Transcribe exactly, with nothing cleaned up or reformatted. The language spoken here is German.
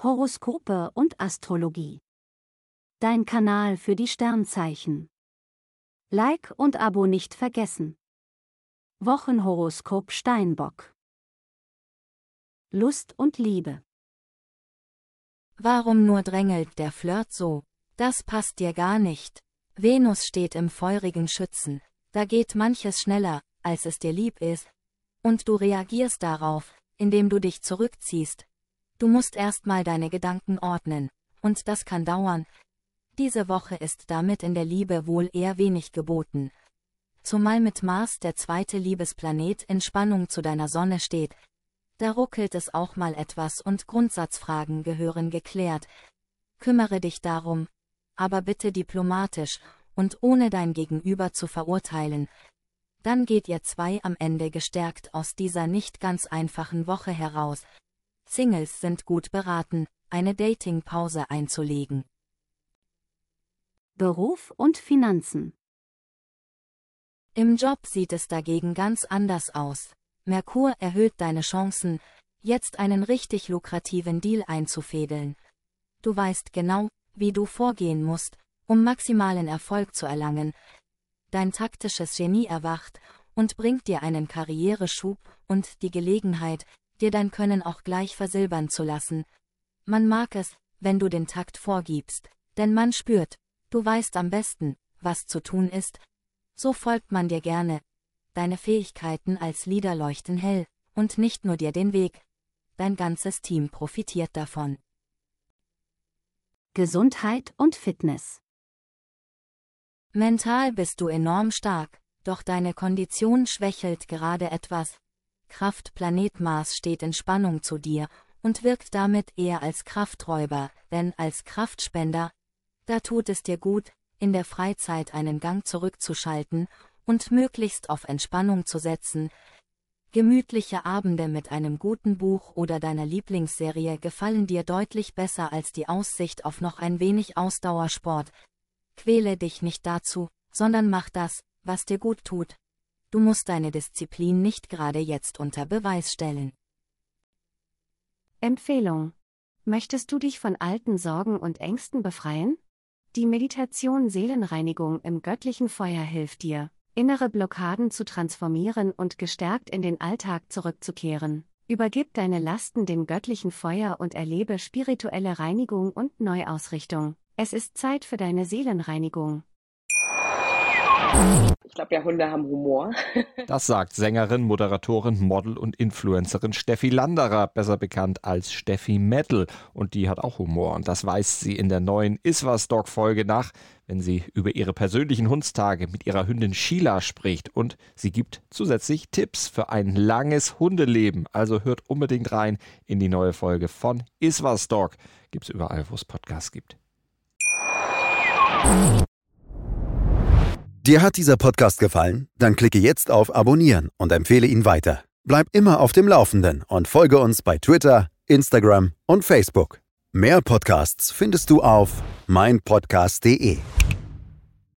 Horoskope und Astrologie. Dein Kanal für die Sternzeichen. Like und Abo nicht vergessen. Wochenhoroskop Steinbock. Lust und Liebe. Warum nur drängelt der Flirt so? Das passt dir gar nicht. Venus steht im feurigen Schützen. Da geht manches schneller, als es dir lieb ist. Und du reagierst darauf, indem du dich zurückziehst. Du musst erstmal deine Gedanken ordnen, und das kann dauern. Diese Woche ist damit in der Liebe wohl eher wenig geboten. Zumal mit Mars der zweite Liebesplanet in Spannung zu deiner Sonne steht. Da ruckelt es auch mal etwas und Grundsatzfragen gehören geklärt. Kümmere dich darum, aber bitte diplomatisch und ohne dein Gegenüber zu verurteilen. Dann geht ihr zwei am Ende gestärkt aus dieser nicht ganz einfachen Woche heraus. Singles sind gut beraten, eine Datingpause einzulegen. Beruf und Finanzen. Im Job sieht es dagegen ganz anders aus. Merkur erhöht deine Chancen, jetzt einen richtig lukrativen Deal einzufädeln. Du weißt genau, wie du vorgehen musst, um maximalen Erfolg zu erlangen. Dein taktisches Genie erwacht und bringt dir einen Karriereschub und die Gelegenheit, dir dein Können auch gleich versilbern zu lassen. Man mag es, wenn du den Takt vorgibst, denn man spürt, du weißt am besten, was zu tun ist. So folgt man dir gerne. Deine Fähigkeiten als Leader leuchten hell, und nicht nur dir den Weg. Dein ganzes Team profitiert davon. Gesundheit und Fitness. Mental bist du enorm stark, doch deine Kondition schwächelt gerade etwas. Kraftplanet Mars steht in Spannung zu dir und wirkt damit eher als Krafträuber, denn als Kraftspender. Da tut es dir gut, in der Freizeit einen Gang zurückzuschalten und möglichst auf Entspannung zu setzen. Gemütliche Abende mit einem guten Buch oder deiner Lieblingsserie gefallen dir deutlich besser als die Aussicht auf noch ein wenig Ausdauersport. Quäle dich nicht dazu, sondern mach das, was dir gut tut. Du musst deine Disziplin nicht gerade jetzt unter Beweis stellen. Empfehlung. Möchtest du dich von alten Sorgen und Ängsten befreien? Die Meditation Seelenreinigung im göttlichen Feuer hilft dir, innere Blockaden zu transformieren und gestärkt in den Alltag zurückzukehren. Übergib deine Lasten dem göttlichen Feuer und erlebe spirituelle Reinigung und Neuausrichtung. Es ist Zeit für deine Seelenreinigung. Ich glaube ja, Hunde haben Humor. Das sagt Sängerin, Moderatorin, Model und Influencerin Steffi Landerer, besser bekannt als Steffi Metal. Und die hat auch Humor. Und das weist sie in der neuen Iswas-Dog-Folge nach, wenn sie über ihre persönlichen Hundstage mit ihrer Hündin Sheila spricht. Und sie gibt zusätzlich Tipps für ein langes Hundeleben. Also hört unbedingt rein in die neue Folge von Iswas-Dog. Gibt's überall, wo es Podcasts gibt. Dir hat dieser Podcast gefallen? Dann klicke jetzt auf Abonnieren und empfehle ihn weiter. Bleib immer auf dem Laufenden und folge uns bei Twitter, Instagram und Facebook. Mehr Podcasts findest du auf meinpodcast punkt de.